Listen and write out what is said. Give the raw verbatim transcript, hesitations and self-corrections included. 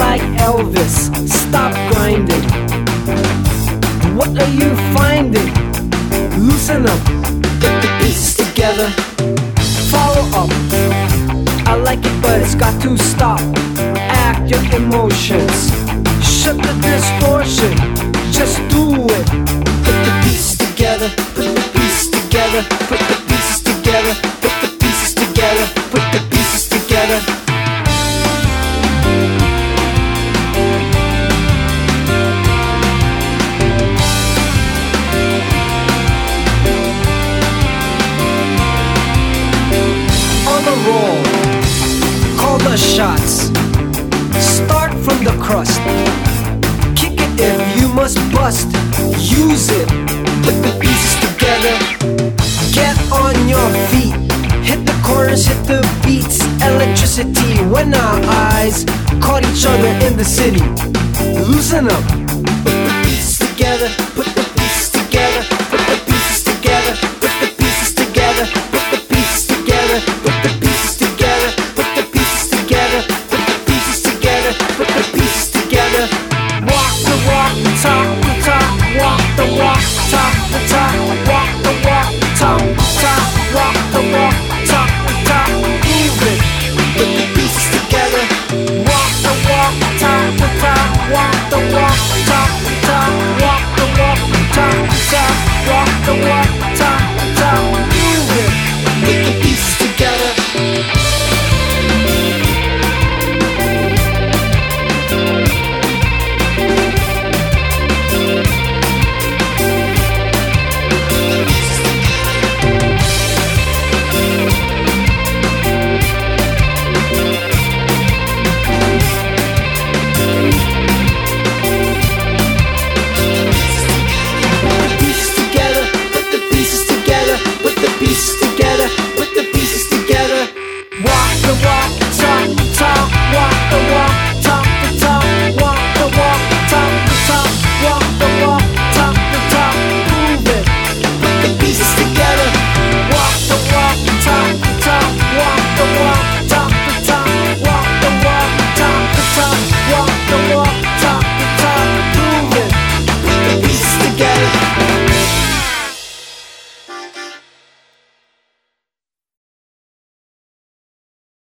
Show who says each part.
Speaker 1: like Elvis, stop grinding. What are you finding? Loosen up, get the pieces together. Follow up, I like it but it's got to stop. Act your emotions, shut the distortion, just do it. Put the pieces together, put the pieces together, put the pieces together, put the pieces together, put the pieces together. On the roll, call the shots, start from the crust. Kick it if you must bust, use it. Put the pieces together, get on your feet. Hit the corners, hit the beats. Electricity when our eyes caught each other in the city. Loosen up, put the pieces together, put the pieces together, put the pieces together, put the pieces together, put the pieces together, put the pieces together, put the pieces together, put the pieces together, put the pieces